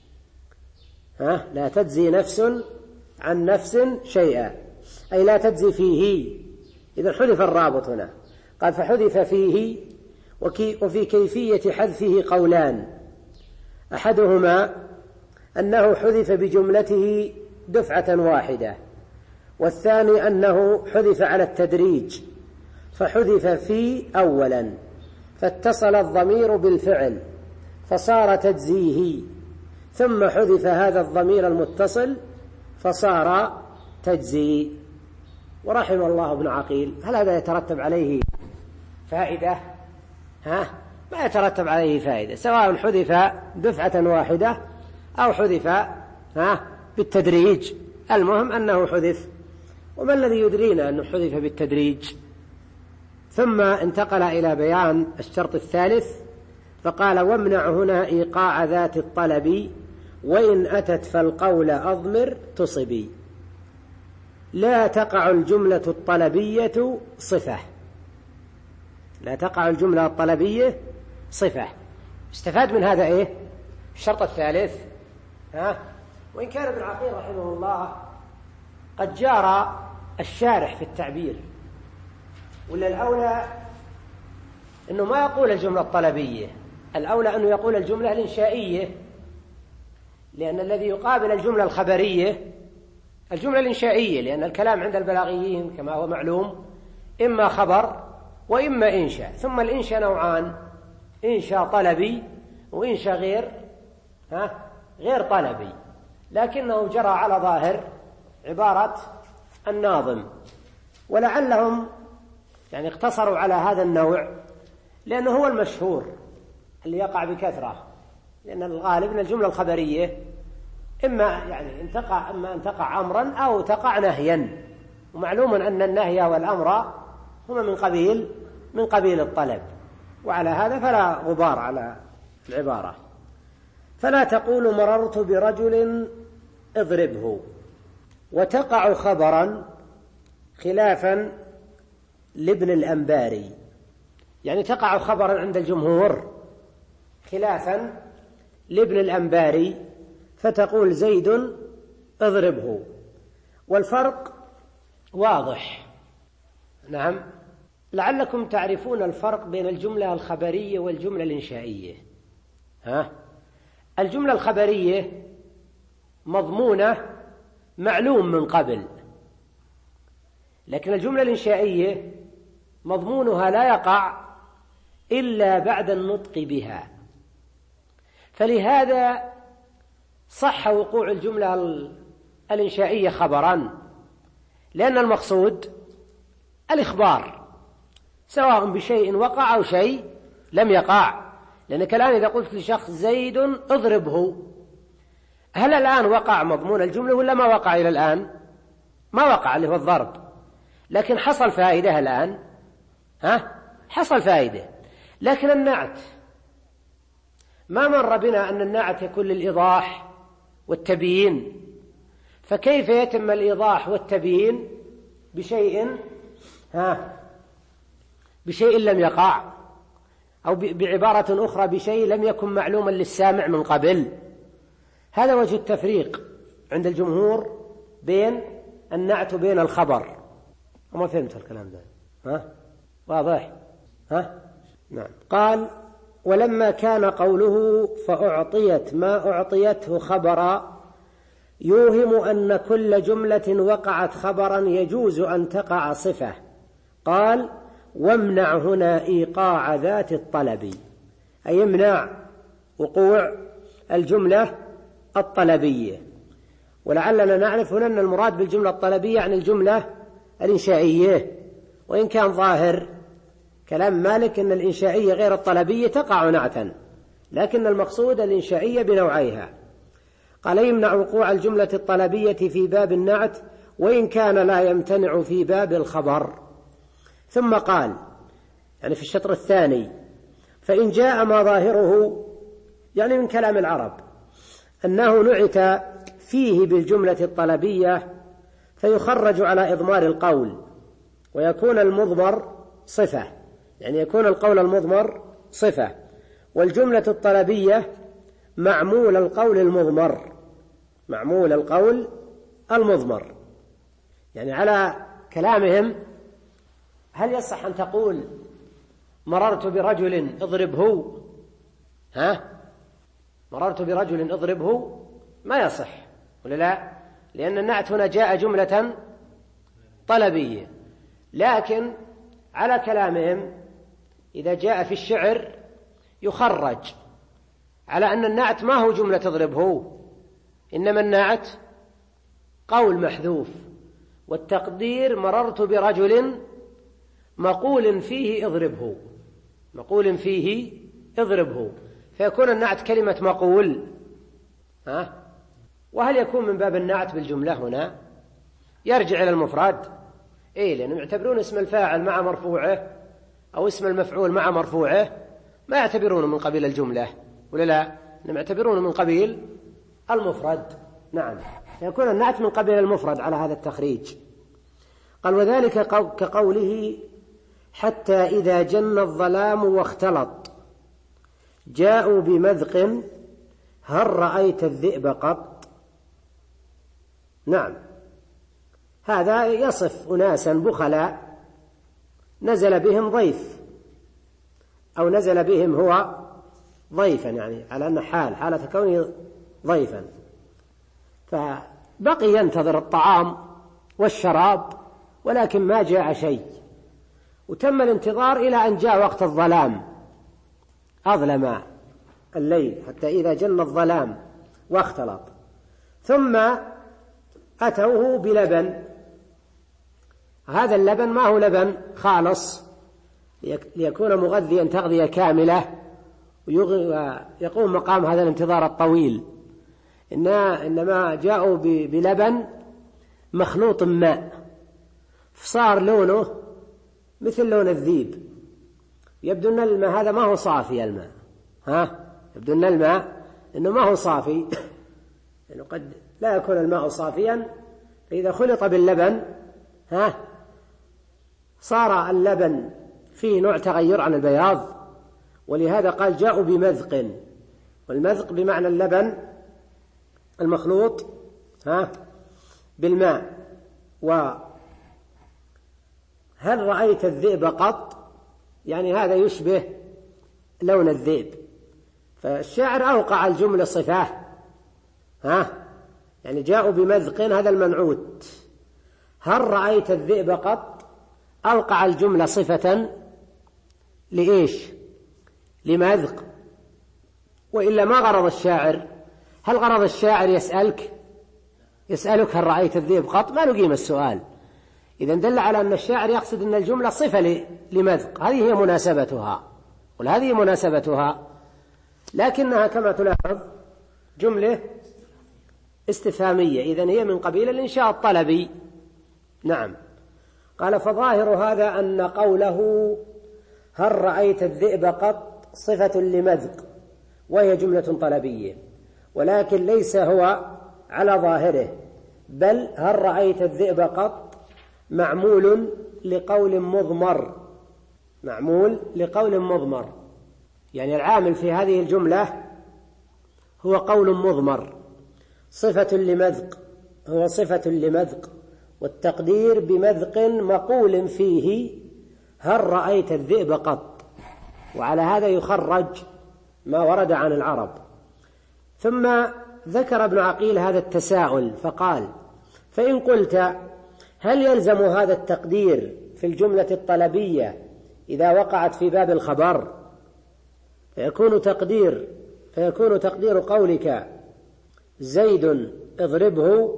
ها؟ لا تجزي نفس عن نفس شيئا، أي لا تجزي فيه. إذا حذف الرابط هنا، قال فحذف فيه. وفي كيفية حذفه قولان، أحدهما أنه حذف بجملته دفعة واحدة، والثاني أنه حذف على التدريج، فحذف في أولا فاتصل الضمير بالفعل فصار تجزيه، ثم حذف هذا الضمير المتصل فصار تجزي. ورحم الله ابن عقيل. هل هذا يترتب عليه فائدة؟ ها؟ ما يترتب عليه فائدة، سواء حذف دفعة واحدة أو حذف ها بالتدريج، المهم أنه حذف. وما الذي يدرينا أنه حذف بالتدريج؟ ثم انتقل إلى بيان الشرط الثالث، فقال وامنع هنا إيقاع ذات الطلب، وإن أتت فالقول أضمر تصبي. لا تقع الجملة الطلبية صفة. لا تقع الجملة الطلبية صفة. استفاد من هذا إيه؟ الشرط الثالث. ها؟ وإن كان ابن عقيل رحمه الله قد جار الشارح في التعبير، ولا الأولى أنه ما يقول الجملة الطلبية، الأولى أنه يقول الجملة الإنشائية، لأن الذي يقابل الجملة الخبرية الجملة الإنشائية، لأن الكلام عند البلاغيين كما هو معلوم إما خبر وإما إنشاء، ثم الإنشاء نوعان، إنشاء طلبي وإنشاء غير ها غير طلبي، لكنه جرى على ظاهر عبارة الناظم، ولعلهم يعني اقتصروا على هذا النوع لأنه هو المشهور اللي يقع بكثرة، لأن الغالب أن الجملة الخبرية إما يعني ان تقع إما أن تقع أمرا أو تقع نهيا، ومعلوم أن النهي والأمر هما من قبيل من قبيل الطلب، وعلى هذا فلا غبار على العبارة. فلا تقول مررت برجل اضربه. وتقع خبرا خلافا لابن الأنباري، يعني تقع خبرا عند الجمهور خلافا لابن الأنباري، فتقول زيد اضربه. والفرق واضح. نعم، لعلكم تعرفون الفرق بين الجملة الخبرية والجملة الإنشائية. ها؟ الجملة الخبرية مضمونة معلوم من قبل، لكن الجملة الإنشائية مضمونها لا يقع إلا بعد النطق بها، فلهذا صح وقوع الجملة الإنشائية خبرا، لأن المقصود الإخبار سواء بشيء وقع أو شيء لم يقع. لأنك الآن إذا قلت لشخص زيد اضربه، هل الآن وقع مضمون الجملة ولا ما وقع إلى الآن؟ ما وقع اللي هو الضرب، لكن حصل فائدة الآن. ها؟ حصل فائدة. لكن النعت ما مر بنا أن النعت يكون للإيضاح والتبيين، فكيف يتم الإيضاح والتبيين بشيء ها بشيء لم يقع، أو بعبارة أخرى بشيء لم يكن معلوما للسامع من قبل؟ هذا وجه التفريق عند الجمهور بين النعت وبين الخبر. وما فهمت الكلام ده؟ ها؟ واضح؟ ها؟ نعم. قال: ولما كان قوله فأعطيت ما أعطيته خبرا يوهم أن كل جملة وقعت خبرا يجوز أن تقع صفة. قال: وامنع هنا إيقاع ذات الطلب، أي يمنع وقوع الجملة الطلبية. ولعلنا نعرف هنا أن المراد بالجملة الطلبية عن الجملة الإنشائية، وإن كان ظاهر كلام مالك أن الإنشائية غير الطلبية تقع نعتا، لكن المقصود الإنشائية بنوعيها. قال: يمنع وقوع الجملة الطلبية في باب النعت وإن كان لا يمتنع في باب الخبر. ثم قال يعني في الشطر الثاني: فإن جاء ما ظاهره، يعني من كلام العرب، أنه نعت فيه بالجملة الطلبية فيخرج على إضمار القول ويكون المضمر صفة، يعني يكون القول المضمر صفة، والجملة الطلبية معمول القول المضمر، معمول القول المضمر. يعني على كلامهم هل يصح أن تقول مررت برجل اضربه؟ ها؟ مررت برجل اضربه ما يصح، ولا لا؟ لأن النعت هنا جاء جملة طلبية. لكن على كلامهم إذا جاء في الشعر يخرج على أن النعت ما هو جملة اضربه، إنما النعت قول محذوف، والتقدير مررت برجل مقول فيه اضربه، مقول فيه اضربه، فيكون النعت كلمة مقول. ها؟ وهل يكون من باب النعت بالجملة هنا؟ يرجع إلى المفرد، إيه، لأنهم يعتبرون اسم الفاعل مع مرفوعه أو اسم المفعول مع مرفوعه ما يعتبرونه من قبيل الجملة، ولا لا؟ إنهم يعتبرونه من قبيل المفرد. نعم، يكون النعت من قبيل المفرد على هذا التخريج. قال: وذلك كقوله: حتى إذا جن الظلام واختلط جاءوا بمذق هل رأيت الذئب قط؟ نعم، هذا يصف أناسا بخلاء نزل بهم ضيف، أو نزل بهم هو ضيفا، يعني على أن حال حالة كونه ضيفا، فبقي ينتظر الطعام والشراب ولكن ما جاء شيء، وتم الانتظار إلى أن جاء وقت الظلام، أظلم الليل حتى إذا جن الظلام واختلط، ثم أتوه بلبن. هذا اللبن ما هو لبن خالص ليكون مغذيا تغذية كاملة ويقوم مقام هذا الانتظار الطويل، إنما جاءوا بلبن مخلوط ماء، فصار لونه مثل لون الذيب. يبدو أن الماء هذا ما هو صافي الماء، ها؟ يبدو أن الماء إنه ما هو صافي، يعني قد لا يكون الماء صافيا، فإذا خلط باللبن ها صار اللبن فيه نوع تغير عن البياض، ولهذا قال جاءوا بمذق، والمذق بمعنى اللبن المخلوط ها بالماء. وهل رأيت الذئب قط؟ يعني هذا يشبه لون الذئب، فالشاعر أوقع الجملة صفة، ها يعني جاءوا بمذق هذا المنعوت، هل رأيت الذئب قط؟ أوقع الجملة صفة لإيش؟ لمذق. وإلا ما غرض الشاعر؟ هل غرض الشاعر يسألك يسألك هل رأيت الذئب قط؟ ما نقيم السؤال. إذن دل على أن الشاعر يقصد أن الجملة صفة لمذق، هذه هي مناسبتها، وهذه مناسبتها، لكنها كما تلاحظ جملة استفهامية، إذن هي من قبيل الإنشاء الطلبي. نعم. قال: فظاهر هذا أن قوله هل رأيت الذئب قط صفة لمذق، وهي جملة طلبية، ولكن ليس هو على ظاهره، بل هل رأيت الذئب قط معمول لقول مضمر، معمول لقول مضمر، يعني العامل في هذه الجملة هو قول مضمر، صفة لمذق، هو صفة لمذق، والتقدير بمذق مقول فيه هل رأيت الذئب قط، وعلى هذا يخرج ما ورد عن العرب. ثم ذكر ابن عقيل هذا التساؤل فقال: فإن قلت هل يلزم هذا التقدير في الجملة الطلبية إذا وقعت في باب الخبر، فيكون تقدير فيكون تقدير قولك زيد اضربه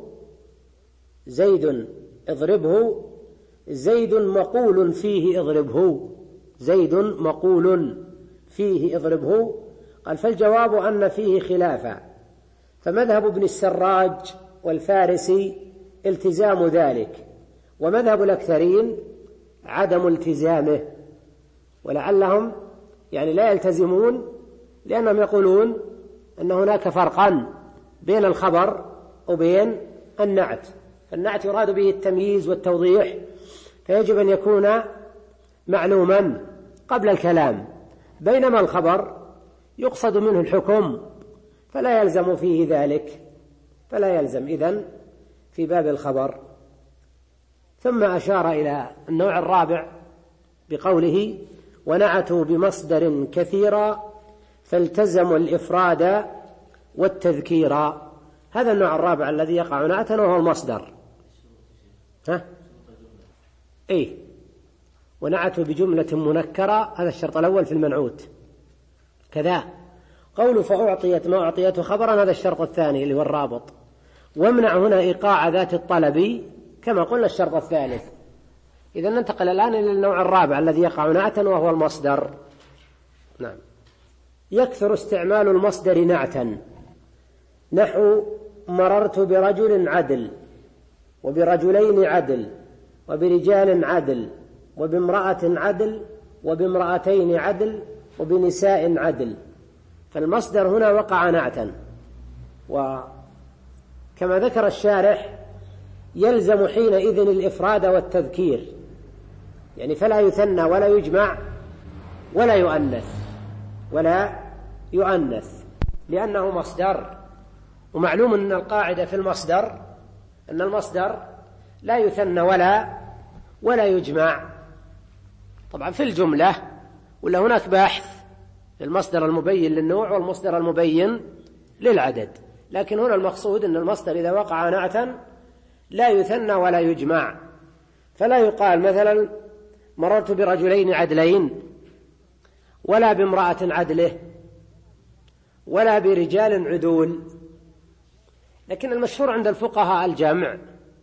زيد اضربه زيد مقول فيه اضربه زيد مقول فيه اضربه. قال: فالجواب أن فيه خلافا، فمذهب ابن السراج والفارسي التزام ذلك، ومذهب الأكثرين عدم التزامه، ولعلهم يعني لا يلتزمون لأنهم يقولون أن هناك فرقا بين الخبر وبين النعت، فالنعت يراد به التمييز والتوضيح، فيجب أن يكون معلوما قبل الكلام، بينما الخبر يقصد منه الحكم فلا يلزم فيه ذلك، فلا يلزم إذن في باب الخبر. ثم أشار إلى النوع الرابع بقوله: ونعتوا بمصدر كثيرا فالتزموا الإفراد والتذكيرا. هذا النوع الرابع الذي يقع نعتا وهو المصدر. ها؟ إيه، ونعتوا بجملة منكرة، هذا الشرط الأول في المنعوت. كذا قول فأعطيت ما أعطيته خبرا، هذا الشرط الثاني اللي هو الرابط. وامنع هنا إيقاع ذات الطلب كما قلنا الشرط الثالث. إذا ننتقل الآن إلى النوع الرابع الذي يقع نعتا وهو المصدر. نعم. يكثر استعمال المصدر نعتا، نحو مررت برجل عدل، وبرجلين عدل، وبرجال عدل، وبامرأة عدل، وبامرأتين عدل، وبنساء عدل. فالمصدر هنا وقع نعتا، وكما ذكر الشارح يلزم حينئذ الإفراد والتذكير، يعني فلا يثنى ولا يجمع ولا يؤنث ولا يؤنث لأنه مصدر. ومعلوم أن القاعدة في المصدر أن المصدر لا يثنى ولا ولا يجمع. طبعا في الجملة ولا هناك بحث في المصدر المبين للنوع والمصدر المبين للعدد، لكن هنا المقصود أن المصدر إذا وقع نعتا لا يثنى ولا يجمع، فلا يقال مثلا مررت برجلين عدلين، ولا بامرأة عدله، ولا برجال عدول. لكن المشهور عند الفقهاء الجمع،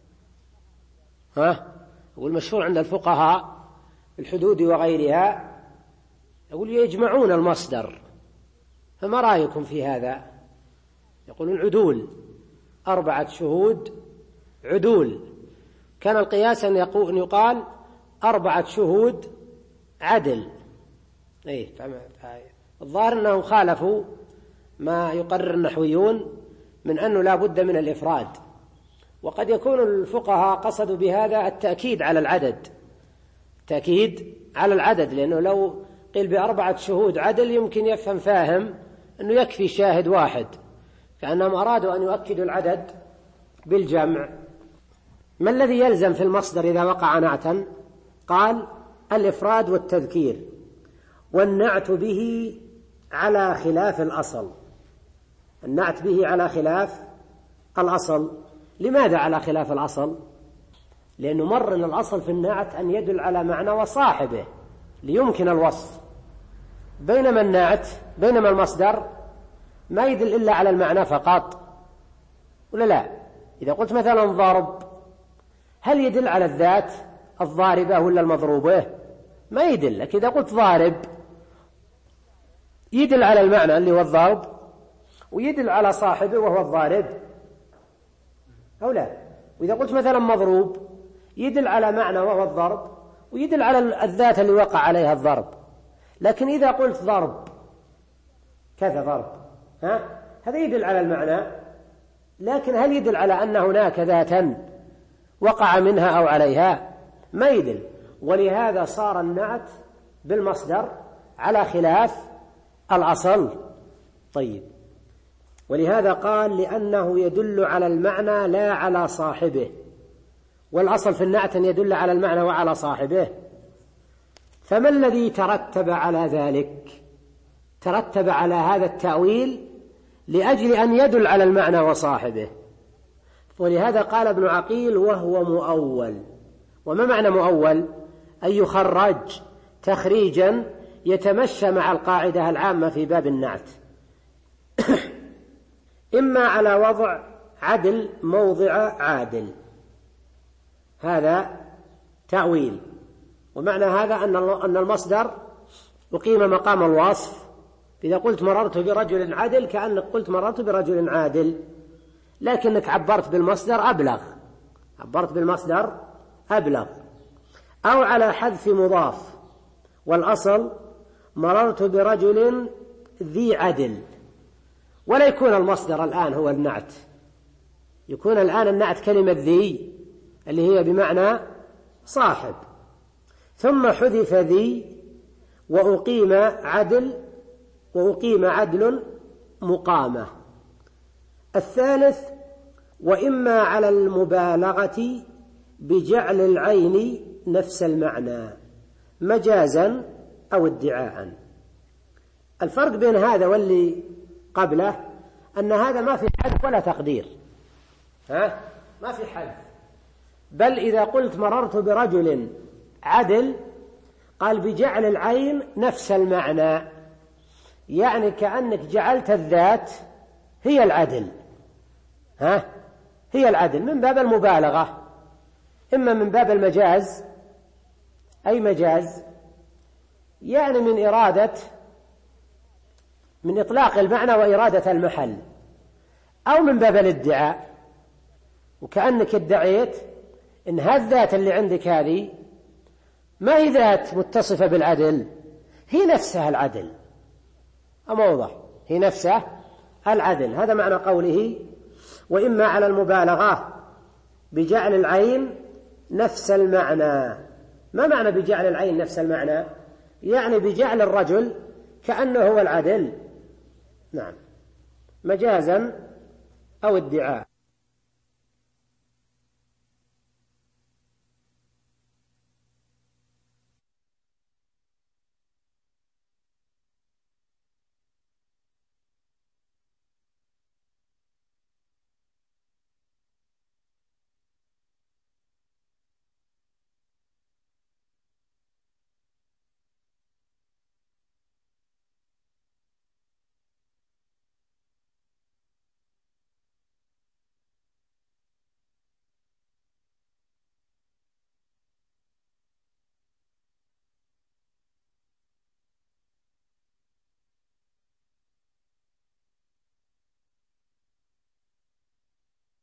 ها والمشهور عند الفقهاء الحدود وغيرها يقول يجمعون المصدر. فما رأيكم في هذا؟ يقولون عدول، أربعة شهود عدول، كان القياس أن يقال أربعة شهود عدل. إيه، الظاهر أنهم خالفوا ما يقرر النحويون من أنه لا بد من الإفراد، وقد يكون الفقهاء قصدوا بهذا التأكيد على العدد، تأكيد على العدد، لأنه لو قيل بأربعة شهود عدل يمكن يفهم فاهم أنه يكفي شاهد واحد، كأنهم أرادوا أن يؤكدوا العدد بالجمع. ما الذي يلزم في المصدر إذا وقع نعتا؟ قال: الإفراد والتذكير، والنعت به على خلاف الأصل. النعت به على خلاف الأصل. لماذا على خلاف الأصل؟ لأنه مر أن الأصل في النعت أن يدل على معنى وصاحبه ليمكن الوصف، بينما النعت بينما المصدر ما يدل إلا على المعنى فقط، ولا لا؟ إذا قلت مثلا ضرب، هل يدل على الذات الضاربة ولا المضروبة؟ ما يدل. لكن إذا قلت ضارب يدل على المعنى اللي هو الضرب، ويدل على صاحبه وهو الضارب، أو لا؟ وإذا قلت مثلا مضروب يدل على معنى وهو الضرب، ويدل على الذات اللي وقع عليها الضرب. لكن إذا قلت ضرب كذا ضرب، ها هذا يدل على المعنى، لكن هل يدل على أن هناك ذاتا وقع منها أو عليها؟ ما يدل. ولهذا صار النعت بالمصدر على خلاف الأصل. طيب، ولهذا قال لأنه يدل على المعنى لا على صاحبه، والأصل في النعت أن يدل على المعنى وعلى صاحبه. فما الذي ترتب على ذلك؟ ترتب على هذا التأويل لأجل أن يدل على المعنى وصاحبه، ولهذا قال ابن عقيل وهو مؤول. وما معنى مؤول؟ أن يخرج تخريجا يتمشى مع القاعدة العامة في باب النعت، إما على وضع عدل موضع عادل، هذا تأويل. ومعنى هذا أن المصدر أقيم مقام الوصف. إذا قلت مررت برجل عدل كأنك قلت مررت برجل عادل، لكنك عبرت بالمصدر أبلغ، عبرت بالمصدر أبلغ. أو على حذف مضاف، والأصل مررت برجل ذي عدل، ولا يكون المصدر الآن هو النعت، يكون الآن النعت كلمة ذي اللي هي بمعنى صاحب، ثم حذف ذي وأقيم عدل وأقيم عدل مقامة. الثالث وإما على المبالغة بجعل العين نفس المعنى مجازا أو ادعاء. الفرق بين هذا واللي قبله أن هذا ما في حذف ولا تقدير، ها؟ ما في حذف، بل إذا قلت مررت برجل عدل قال بجعل العين نفس المعنى، يعني كأنك جعلت الذات هي العدل، ها؟ هي العدل من باب المبالغة، إما من باب المجاز، أي مجاز يعني من إرادة من إطلاق المعنى وإرادة المحل، أو من باب الادعاء، وكأنك ادعيت إن هالذات اللي عندك هذه ما هي ذات متصفة بالعدل، هي نفسها العدل، أموضح هي نفسها العدل. هذا معنى قوله وإما على المبالغة بجعل العين نفس المعنى. ما معنى بجعل العين نفس المعنى؟ يعني بجعل الرجل كأنه هو العدل، نعم، مجازا أو ادعاء.